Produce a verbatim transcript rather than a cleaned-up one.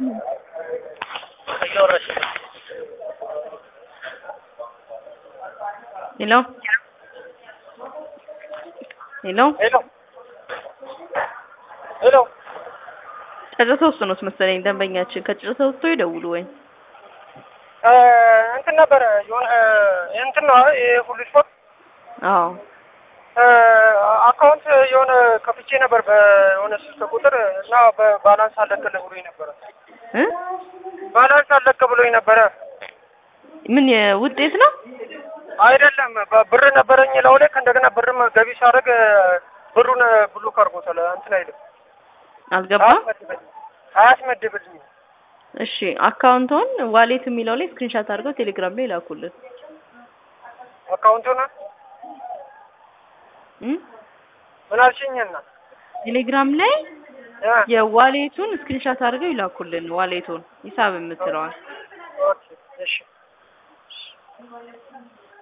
እያወራሽ ሄሎ ሄሎ ሄሎ ሄሎ ጨረሰው እሱ ነው መሰለኝ ደንበኛችን ከጨረሰው ወጥቶ ይደውሉ ወይ እንትን ነበረ የሆነ እንትን ነው ሁሉ ስፖርት አዎ አካውንት የሆነ ከፍቼ ነበር በሆነ ስልክ ቁጥር እና በባላንስ አለቀለ ብሎኝ ነበር እ ባላንስ አለቀ ብሎኝ ነበር ምን ውጤት ነው አይደለም ብር ነበረኝ ለውለ ከእንደገና ብርም ገቢ ሳደርግ ብሩን ብሎክ አድርጎታል እንትን አይደለም አልገባም አያስመድብልኝ እሺ አካውንቱን ዋሌት የሚለው ላይ ስክሪንሻት አድርገው ቴሌግራም ላይ ላኩልን አካውንቱን እም ምን አልሽኝና ቴሌግራም ላይ የዋሌቱን ስክሪንሻት አድርገው ይላኩልን ዋሌቱን ሂሳብ የምትለዋል ኦኬ እሺ